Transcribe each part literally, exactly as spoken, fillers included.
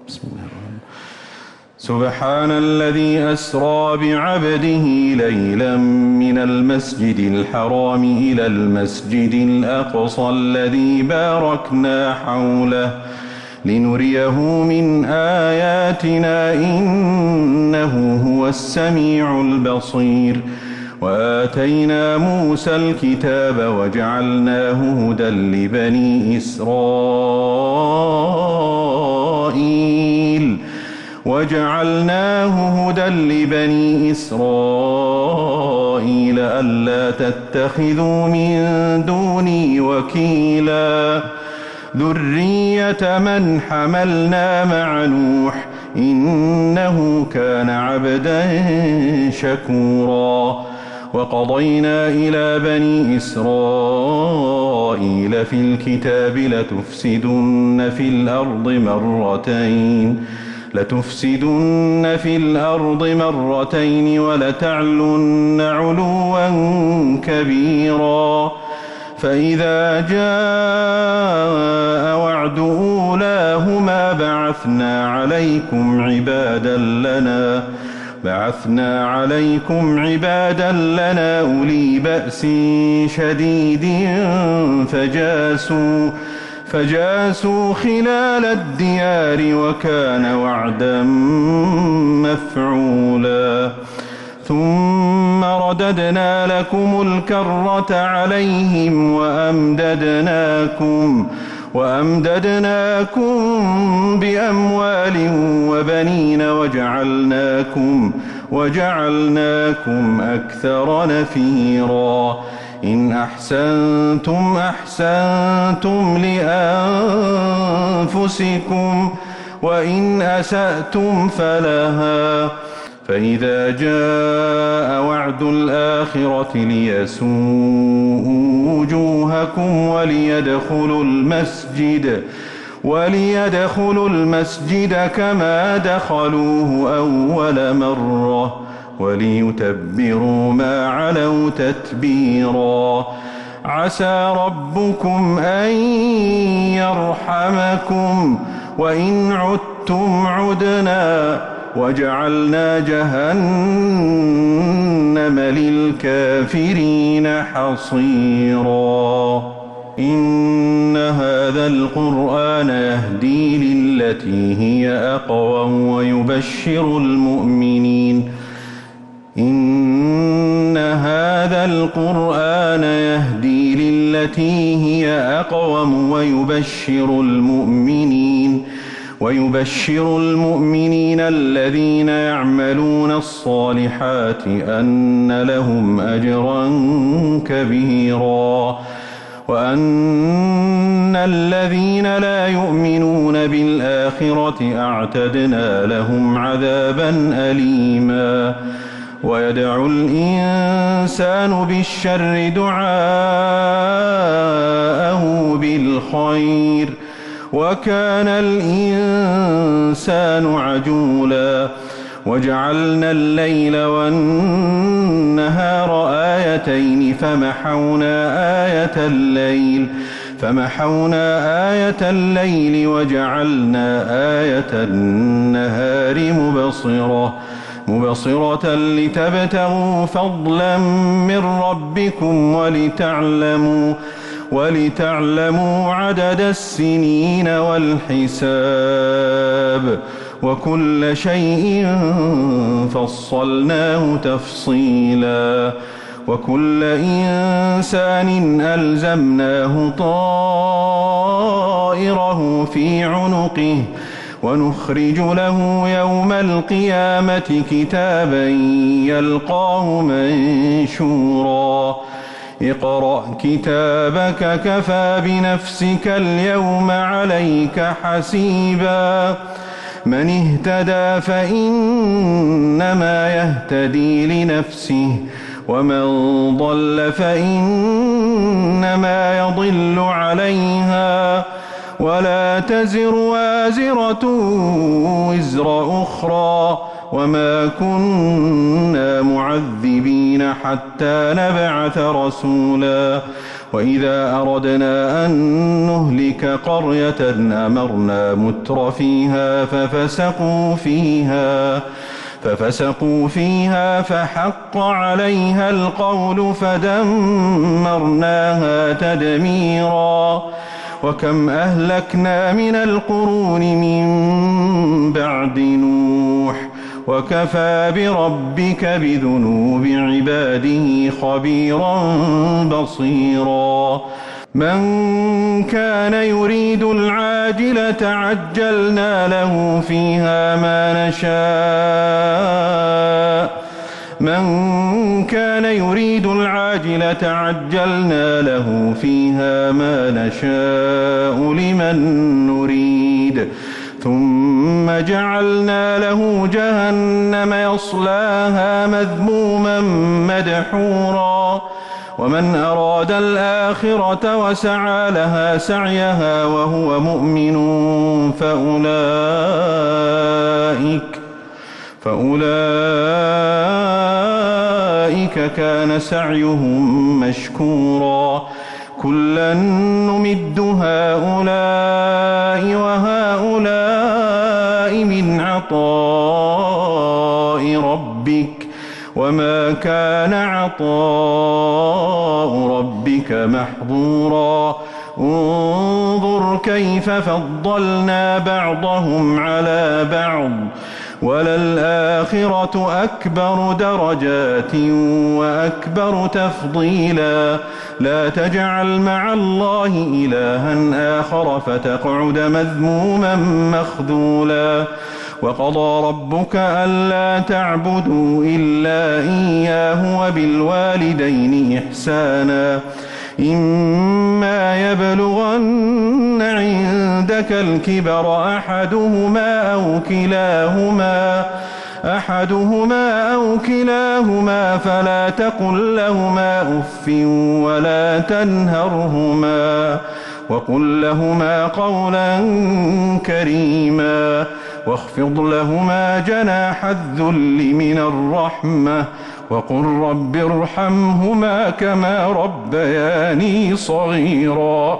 بسم الله الرحمن الرحيم. سبحان الذي أسرى بعبده ليلا من المسجد الحرام إلى المسجد الأقصى الذي باركنا حوله لنريه من آياتنا إنه هو السميع البصير. وآتينا موسى الكتاب وجعلناه هدى لبني إسرائيل وجعلناه هدى لبني إسرائيل ألا تتخذوا من دوني وكيلا ذرية من حملنا مع نوح إنه كان عبدا شكورا. وقضينا إلى بني إسرائيل في الكتاب لتفسدن في الأرض مرتين لتفسدن في الأرض مرتين ولتعلن علوا كبيرا. فإذا جاء وعد أولاهما بعثنا عليكم عبادا لنا بعثنا عليكم عبادا لنا أولي بأس شديد فجاسوا فجاسوا خلال الديار وكان وعدا مفعولا. ثم رددنا لكم الكرة عليهم وأمددناكم وأمددناكم بأموال وبنين وجعلناكم وجعلناكم أكثر نفيرا. إن أحسنتم أحسنتم لأنفسكم وإن أسأتم فلها. فإذا جاء وعد الآخرة ليسوءوا وجوهكم وليدخلوا المسجد وليدخلوا المسجد كما دخلوه أول مرة وليتبروا ما علوا تتبيرا. عسى ربكم أن يرحمكم وإن عدتم عدنا وجعلنا جهنم للكافرين حصيرا. إن هذا القرآن يهدي للتي هي أقوم ويبشر المؤمنين إن هذا القرآن يهدي للتي هي أقوم ويبشر المؤمنين ويبشر المؤمنين الذين يعملون الصالحات أن لهم أجرا كبيرا وأن الذين لا يؤمنون بالآخرة أعتدنا لهم عذابا أليما. ويدعو الإنسان بالشر دعاءه بالخير وكان الإنسان عجولا. وجعلنا الليل والنهار آيتين فمحونا آية الليل فمحونا آية الليل وجعلنا آية النهار مبصرة مبصرة لتبتغوا فضلا من ربكم ولتعلموا ولتعلموا عدد السنين والحساب وكل شيء فصلناه تفصيلا. وكل إنسان ألزمناه طائره في عنقه ونخرج له يوم القيامة كتابا يلقاه منشورا. اقرأ كتابك كفى بنفسك اليوم عليك حسيبا. من اهتدى فإنما يهتدي لنفسه ومن ضل فإنما يضل عليها ولا تزر وازرة وزر أخرى وما كنا معذبين حتى نبعث رسولا وإذا أردنا أن نهلك قرية أمرنا متر فيها ففسقوا فيها ففسقوا فيها فحق عليها القول فدمرناها تدميرا. وكم أهلكنا من القرون من بعد نوح وكفى بربك بذنوب عباده خبيرا بصيرا. من كان يريد العاجلة عجلنا له فيها ما نشاء من كان يريد العاجلة عجلنا له فيها ما نشاء لمن نريد ثم جعلنا له جهنم يصلاها مذموما مدحورا. ومن أراد الآخرة وسعى لها سعيها وهو مؤمن فأولئك فأولئك كان سعيهم مشكورا. كلا نمد هؤلاء وهؤلاء من عطاء ربك وما كان عطاء ربك محظورا. انظر كيف فضلنا بعضهم على بعض وللآخرة أكبر درجات وأكبر تفضيلا. لا تجعل مع الله إلها آخر فتقعد مذموما مخذولا. وقضى ربك ألا تعبدوا إلا إياه وبالوالدين إحسانا. إما يبلغن عندك الكبر أحدهما أو كلاهما أحدهما أو كلاهما فلا تقل لهما أف ولا تنهرهما وقل لهما قولا كريما واخفض لهما جناح الذل من الرحمة وقل رب ارحمهما كما ربياني صغيرا.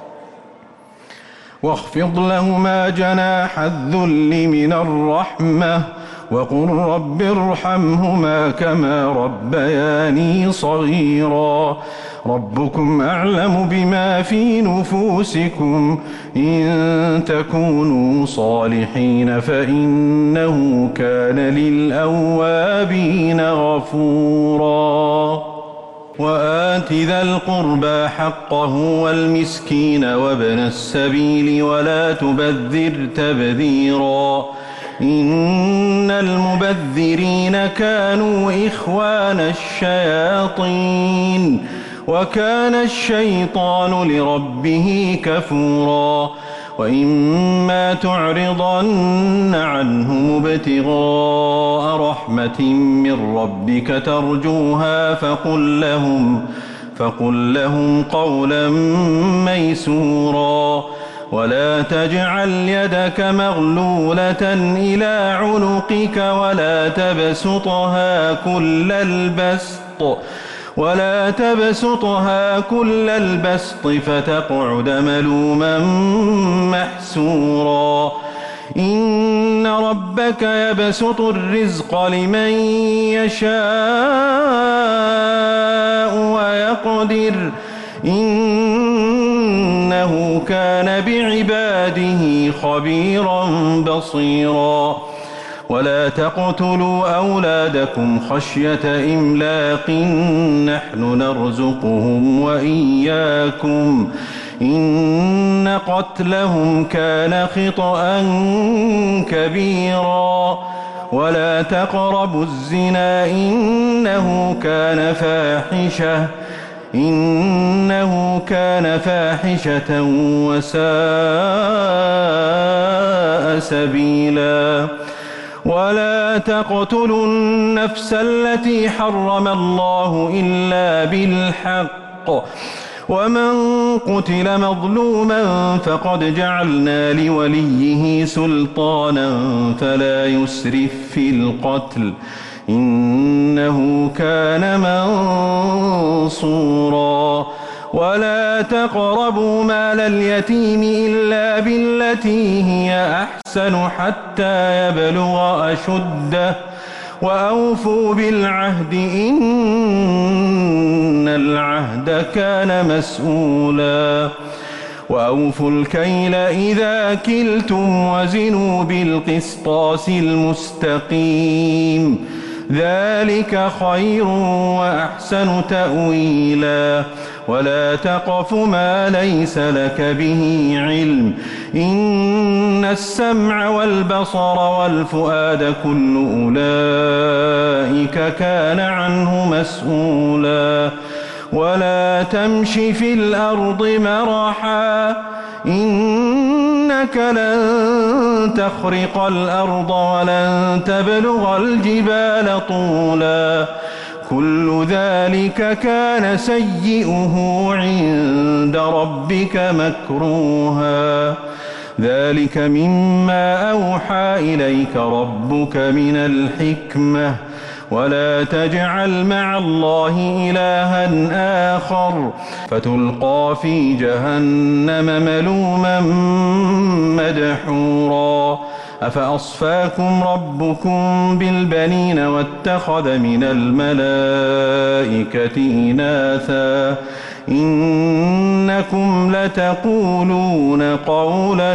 واخفض لهما جناح الذل من الرحمة وقل رب ارحمهما كما ربياني صغيرا. ربكم أعلم بما في نفوسكم إن تكونوا صالحين فإنه كان للأوابين غفورا. وآت ذا القربى حقه والمسكين وابن السبيل ولا تبذر تبذيرا إن المبذرين كانوا إخوان الشياطين وكان الشيطان لربه كفورا. وإما تعرضن عنهم ابتغاء رحمة من ربك ترجوها فقل لهم, فقل لهم قولا ميسورا. ولا تجعل يدك مغلولة إلى عنقك ولا تبسطها كل البسط ولا تبسطها كل البسط فتقعد ملوما محسورا. إن ربك يبسط الرزق لمن يشاء ويقدر إنه كان بعباده خبيرا بصيرا. ولا تقتلوا أولادكم خشية إملاق نحن نرزقهم وإياكم إن قتلهم كان خطأ كبيرا. ولا تقربوا الزنا إنه كان فاحشة إنه كان فاحشة وساء سبيلا. ولا تقتلوا النفس التي حرم الله إلا بالحق ومن قتل مظلوما فقد جعلنا لوليه سلطانا فلا يسرف في القتل إنه كان منصورا. ولا تقربوا مال اليتيم إلا بالتي هي أحسن حتى يبلغ أشده وأوفوا بالعهد إن العهد كان مسؤولا وأوفوا الكيل إذا كلتم وزنوا بالقسطاس المستقيم ذلك خير وأحسن تأويلا ولا تقف ما ليس لك به علم إن السمع والبصر والفؤاد كل أولئك كان عنه مسؤولا ولا تمش في الأرض مرحا إنك لن تخرق الأرض ولن تبلغ الجبال طولا كل ذلك كان سيئه عند ربك مكروها ذلك مما أوحى إليك ربك من الحكمة ولا تجعل مع الله إلها آخر فتلقى في جهنم ملوما مدحورا أفأصفاكم ربكم بالبنين واتخذ من الملائكة إناثا إنكم لتقولون قولا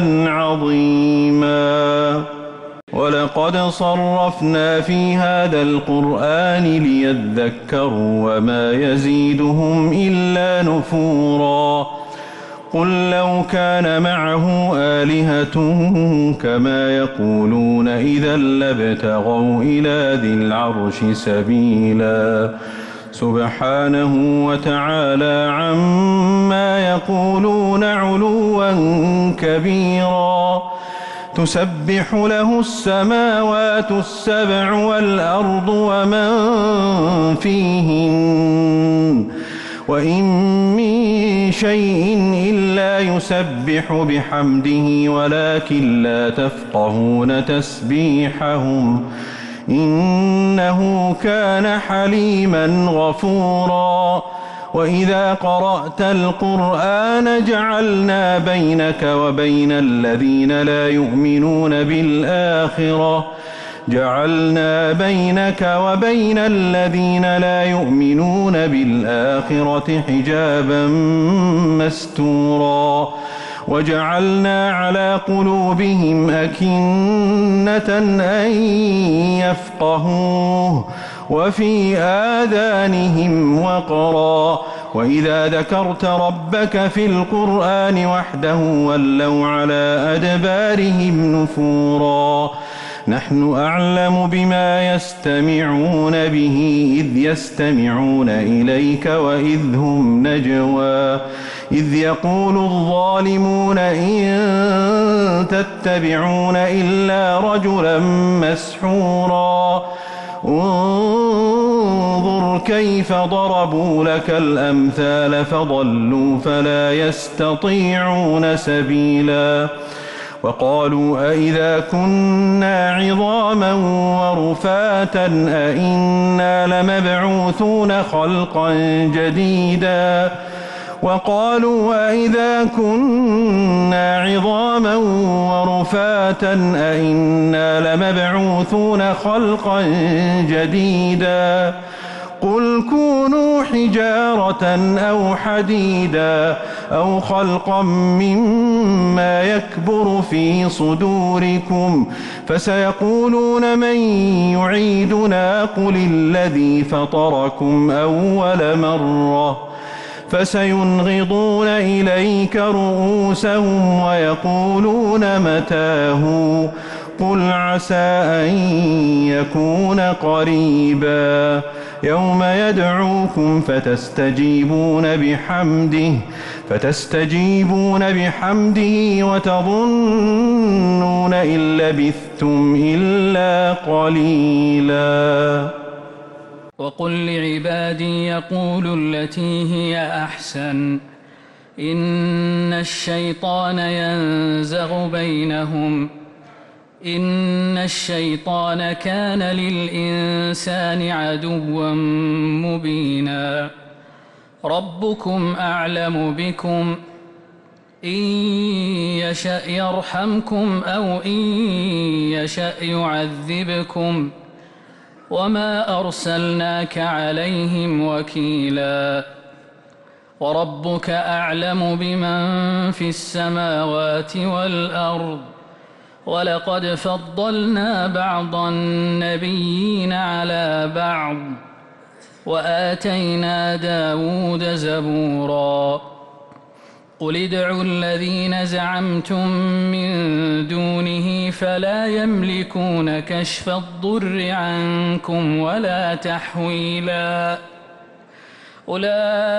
عظيما ولقد صرفنا في هذا القرآن ليذكروا وما يزيدهم إلا نفورا قل لو كان معه آلهة كما يقولون إذا لابتغوا إلى ذي العرش سبيلا سبحانه وتعالى عما يقولون علوا كبيرا تسبح له السماوات السبع والأرض ومن فيهن وإن من شيء إلا يسبح بحمده ولكن لا تفقهون تسبيحهم إنه كان حليما غفورا وإذا قرأت القرآن جعلنا بينك وبين الذين لا يؤمنون بالآخرة جعلنا بينك وبين الذين لا يؤمنون بالآخرة حجابا مستورا وجعلنا على قلوبهم أكنة أن يفقهوه وفي آذانهم وقرا وإذا ذكرت ربك في القرآن وحده ولوا على أدبارهم نفورا نحن أعلم بما يستمعون به إذ يستمعون إليك وإذ هم نجوى إذ يقول الظالمون إن تتبعون إلا رجلا مسحورا انظر كيف ضربوا لك الأمثال فضلوا فلا يستطيعون سبيلا وقالوا أئذا كنا عظاما ورفاتا أئنا لمبعوثون خلقا جديدا وقالوا أئذا كنا عظاما ورفاتا أئنا لمبعوثون خلقا جديدا قل كونوا حجارة أو حديدا أو خلقا مما يكبر في صدوركم فسيقولون من يعيدنا قل الذي فطركم أول مرة فسينغضون إليك رؤوسهم ويقولون متاه قل عسى أن يكون قريبا يوم يدعوكم فتستجيبون بحمده فتستجيبون بحمده وتظنون إن لبثتم إلا قليلا وقل لعبادي يقولوا التي هي أحسن إن الشيطان ينزغ بينهم إن الشيطان كان للإنسان عدوا مبينا ربكم أعلم بكم إن يشأ يرحمكم أو إن يشأ يعذبكم وما أرسلناك عليهم وكيلا وربك أعلم بمن في السماوات والأرض ولقد فضلنا بعض النبيين على بعض وآتينا داود زبورا قل ادعوا الذين زعمتم من دونه فلا يملكون كشف الضر عنكم ولا تحويلا أولئك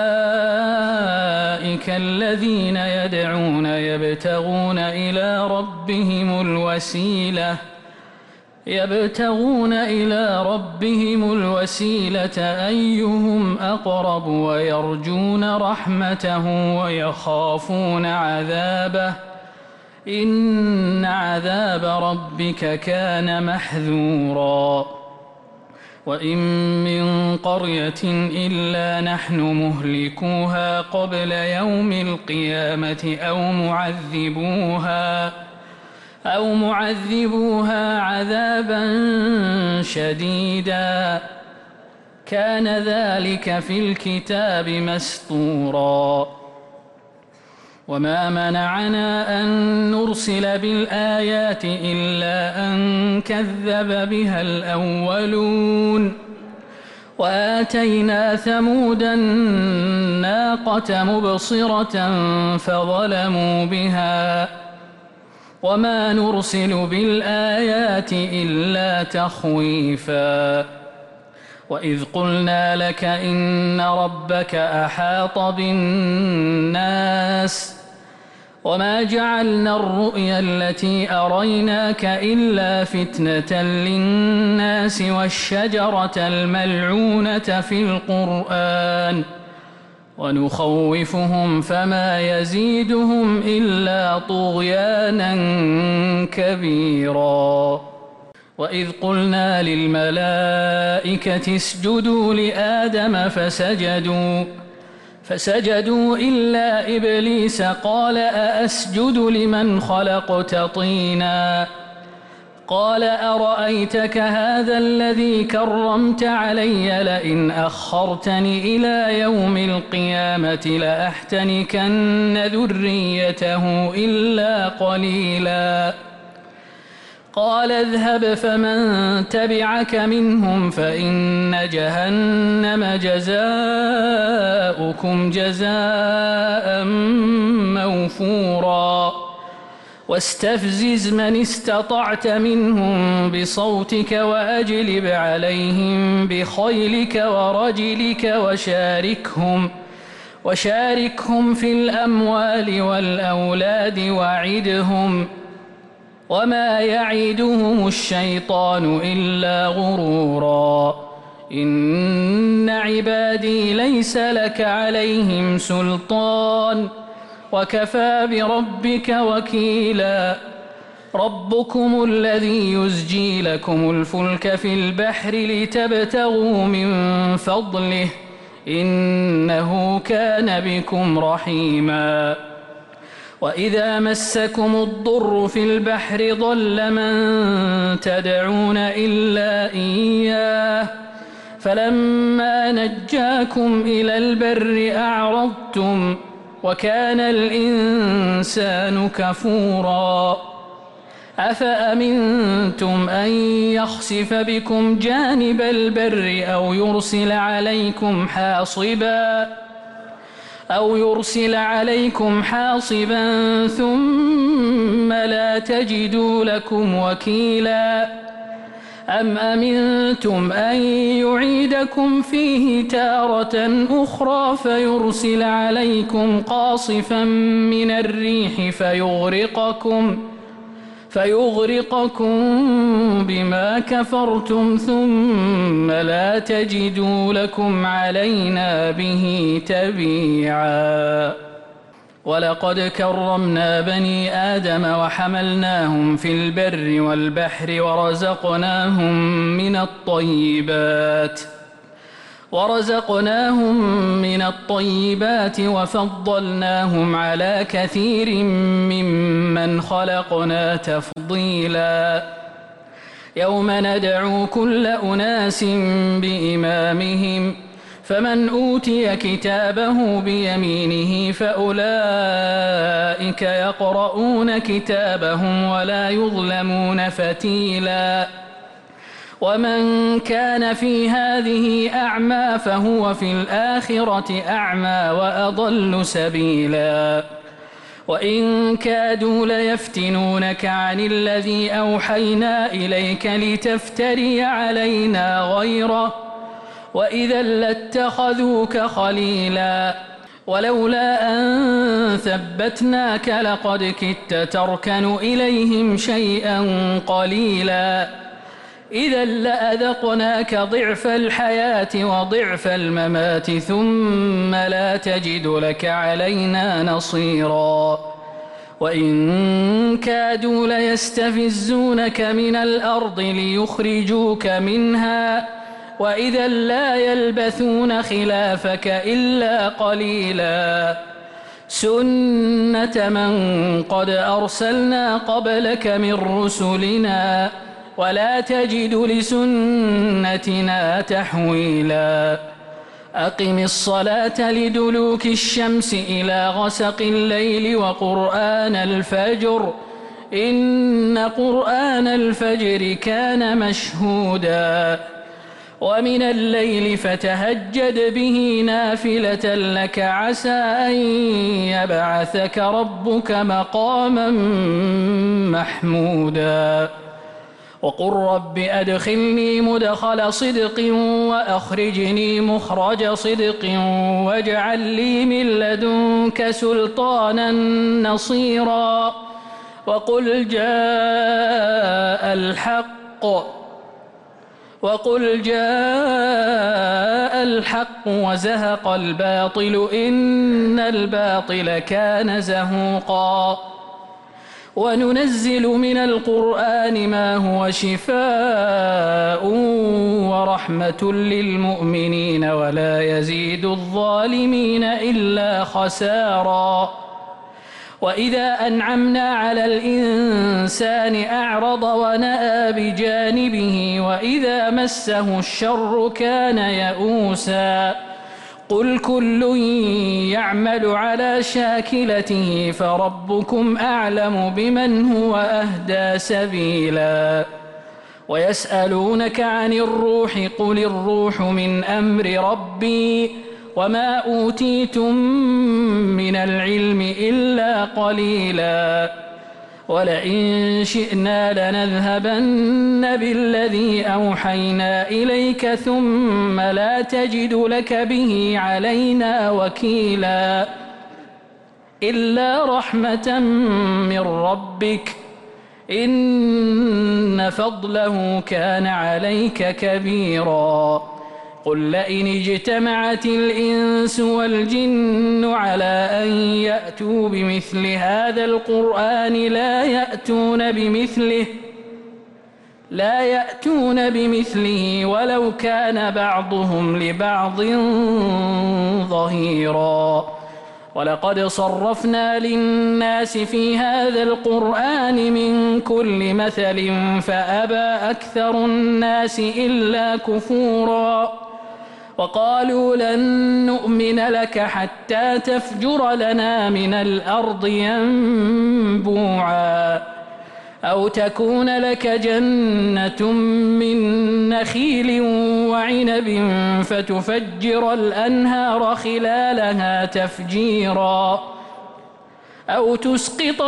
الذين يدعون يبتغون إلى ربهم الوسيلة يبتغون إلى ربهم الوسيلة أيهم أقرب ويرجون رحمته ويخافون عذابه إن عذاب ربك كان محذورا وإن من قرية إلا نحن مهلكوها قبل يوم القيامة أو معذبوها أو معذبوها عذابا شديدا كان ذلك في الكتاب مسطورا وما منعنا أن نرسل بالآيات إلا أن كذب بها الأولون وآتينا ثمود الناقة مبصرة فظلموا بها وما نرسل بالآيات إلا تخويفا وإذ قلنا لك إن ربك أحاط بالناس وما جعلنا الرؤيا التي أريناك إلا فتنة للناس والشجرة الملعونة في القرآن ونخوفهم فما يزيدهم إلا طغيانا كبيرا وإذ قلنا للملائكة اسجدوا لآدم فسجدوا فسجدوا إلا إبليس قال أأسجد لمن خلقت طينا قال أرأيتك هذا الذي كرمت علي لئن أخرتني إلى يوم القيامة لأحتنكن ذريته إلا قليلا قال اذهب فمن تبعك منهم فإن جهنم جزاؤكم جزاء موفورا واستفزز من استطعت منهم بصوتك وأجلب عليهم بخيلك ورجلك وشاركهم وشاركهم في الأموال والأولاد وعدهم وما يعدهم الشيطان إلا غرورا إن عبادي ليس لك عليهم سلطان وكفى بربك وكيلا ربكم الذي يزجي لكم الفلك في البحر لتبتغوا من فضله إنه كان بكم رحيما وإذا مسكم الضر في البحر ضل من تدعون إلا إياه فلما نجاكم إلى البر أعرضتم وكان الإنسان كفورا أفأمنتم أن يخسف بكم جانب البر أو يرسل عليكم حاصبا أو يرسل عليكم حاصبا ثم لا تجدوا لكم وكيلا أم أمنتم أن يعيدكم فيه تارة أخرى فيرسل عليكم قاصفا من الريح فيغرقكم فيغرقكم بما كفرتم ثم لا تجدوا لكم علينا به تبيعا ولقد كرمنا بني آدم وحملناهم في البر والبحر ورزقناهم من الطيبات ورزقناهم من الطيبات وفضلناهم على كثير ممن خلقنا تفضيلا يوم ندعو كل أناس بإمامهم فمن أوتي كتابه بيمينه فأولئك يقرؤون كتابهم ولا يظلمون فتيلا ومن كان في هذه أعمى فهو في الآخرة أعمى وأضل سبيلا وإن كادوا ليفتنونك عن الذي أوحينا إليك لتفتري علينا غيره وإذا لاتخذوك خليلا ولولا أن ثبتناك لقد كدت تركن إليهم شيئا قليلا إذا لأذقناك ضعف الحياة وضعف الممات ثم لا تجد لك علينا نصيرا وإن كادوا ليستفزونك من الأرض ليخرجوك منها وإذا لا يلبثون خلافك إلا قليلا سنة من قد أرسلنا قبلك من رسلنا ولا تجد لسنتنا تحويلا أقم الصلاة لدلوك الشمس إلى غسق الليل وقرآن الفجر إن قرآن الفجر كان مشهودا ومن الليل فتهجد به نافلة لك عسى أن يبعثك ربك مقاما محمودا وقل رب أدخلني مدخل صدق وأخرجني مخرج صدق واجعل لي من لدنك سلطانا نصيرا وقل جاء الحق وقل جاء الحق وزهق الباطل إن الباطل كان زهوقا وننزل من القرآن ما هو شفاء ورحمة للمؤمنين ولا يزيد الظالمين إلا خسارا وإذا أنعمنا على الإنسان أعرض ونأى بجانبه وإذا مسه الشر كان يئوسا قل كل يعمل على شاكلته فربكم أعلم بمن هو أهدى سبيلا ويسألونك عن الروح قل الروح من أمر ربي وما أوتيتم من العلم إلا قليلا ولئن شئنا لنذهبن بالذي أوحينا إليك ثم لا تجد لك به علينا وكيلا إلا رحمة من ربك إن فضله كان عليك كبيرا قل لئن اجتمعت الإنس والجن على أن يأتوا بمثل هذا القرآن لا يأتون بمثله لا يأتون بمثله ولو كان بعضهم لبعض ظهيرا ولقد صرفنا للناس في هذا القرآن من كل مثل فأبى أكثر الناس إلا كفورا وقالوا لن نؤمن لك حتى تفجر لنا من الأرض ينبوعا أو تكون لك جنة من نخيل وعنب فتفجر الأنهار خلالها تفجيرا أو تسقط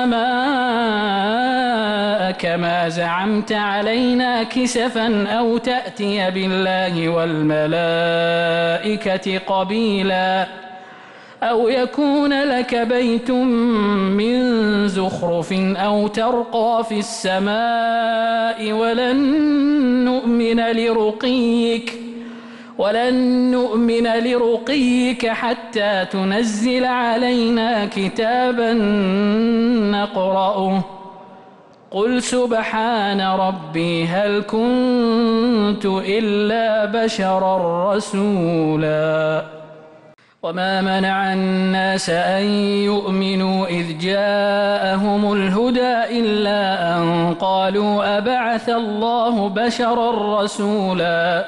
السماء كما زعمت علينا كسفا أو تأتي بالله والملائكة قبيلا أو يكون لك بيت من زخرف أو ترقى في السماء ولن نؤمن لرقيك ولن نؤمن لرقيك حتى تنزل علينا كتابا نقرأه قل سبحان ربي هل كنت إلا بشرا رسولا وما منع الناس أن يؤمنوا إذ جاءهم الهدى إلا أن قالوا أبعث الله بشرا رسولا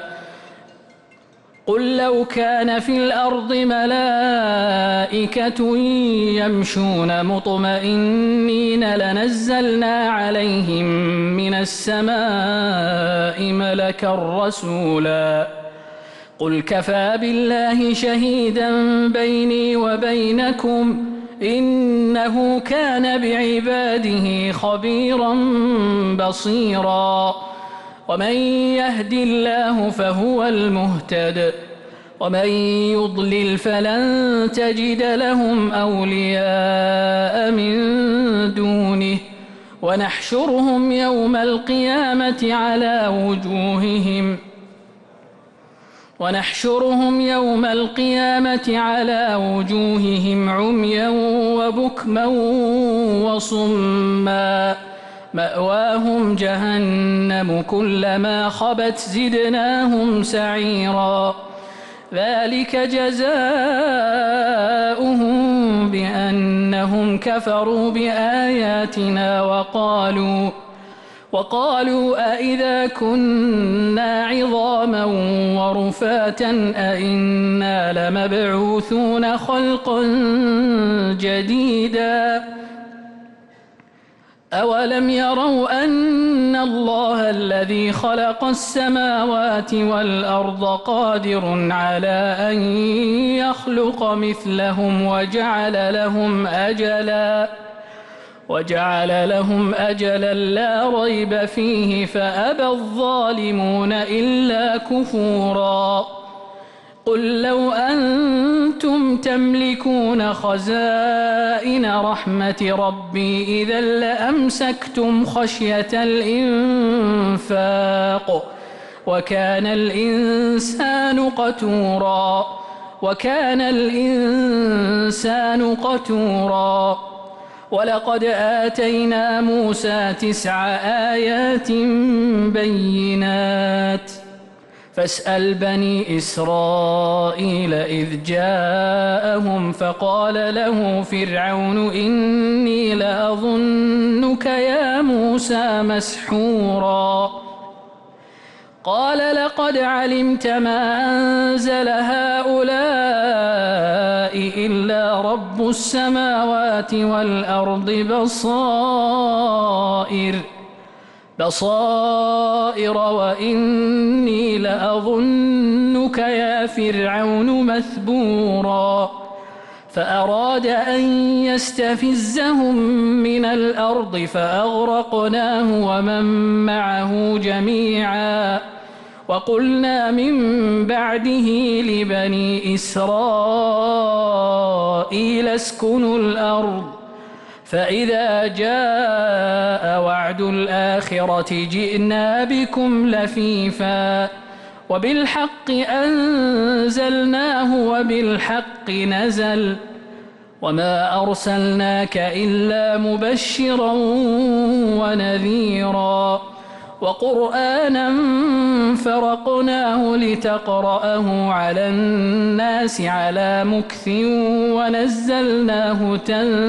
قل لو كان في الأرض ملائكة يمشون مطمئنين لنزلنا عليهم من السماء ملكا رسولا قل كفى بالله شهيدا بيني وبينكم إنه كان بعباده خبيرا بصيرا ومن يهد الله فهو المهتد ومن يضلل فلن تجد لهم أولياء من دونه ونحشرهم يوم القيامة على وجوههم ونحشرهم يوم القيامة على وجوههم عميا وبكما وصما مأواهم جهنم كلما خبت زدناهم سعيرا ذلك جزاؤهم بأنهم كفروا بآياتنا وقالوا وقالوا أئذا كنا عظاما ورفاتا أئنا لمبعوثون خلقا جديدا أولم يروا أن الله الذي خلق السماوات والأرض قادر على أن يخلق مثلهم وجعل لهم أجلا وجعل لهم أجلا لا ريب فيه فأبى الظالمون إلا كفورا قل لو أنتم تملكون خزائن رحمة ربي إذا لأمسكتم خشية الإنفاق وكان الإنسان قتورا وكان الإنسان قتورا ولقد آتينا موسى تسع آيات بينات فاسأل بني إسرائيل إذ جاءهم فقال له فرعون إني لأظنك يا موسى مسحورا قال لقد علمت ما أنزل هؤلاء إلا رب السماوات والأرض بصائر بصائر وإني لأظنك يا فرعون مثبورا فأراد أن يستفزهم من الأرض فأغرقناه ومن معه جميعا وقلنا من بعده لبني إسرائيل اسكنوا الأرض فإذا جاء وعد الآخرة جئنا بكم لفيفا وبالحق أنزلناه وبالحق نزل وما أرسلناك إلا مبشرا ونذيرا وقرآنا فرقناه لتقرأه على الناس على مكث ونزلناه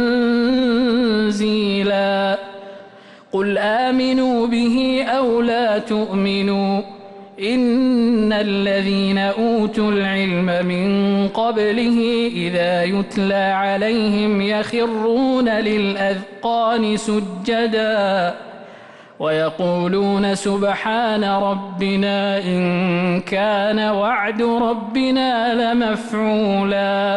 تنزيلا قل آمنوا به أو لا تؤمنوا إن الذين أوتوا العلم من قبله إذا يتلى عليهم يخرون للأذقان سجدا ويقولون سبحان ربنا إن كان وعد ربنا لمفعولا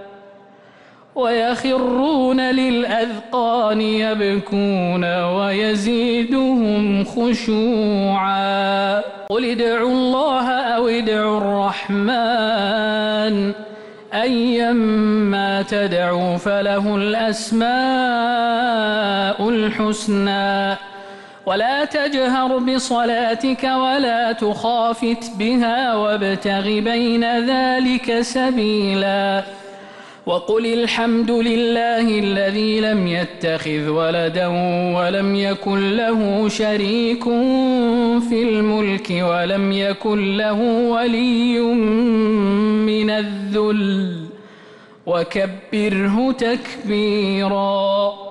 ويخرون للأذقان يبكون ويزيدهم خشوعا قل ادعوا الله أو ادعوا الرحمن أيما تدعوا فله الأسماء الحسنى ولا تجهر بصلاتك ولا تخافت بها وابتغ بين ذلك سبيلا وقل الحمد لله الذي لم يتخذ ولدا ولم يكن له شريك في الملك ولم يكن له ولي من الذل وكبره تكبيرا.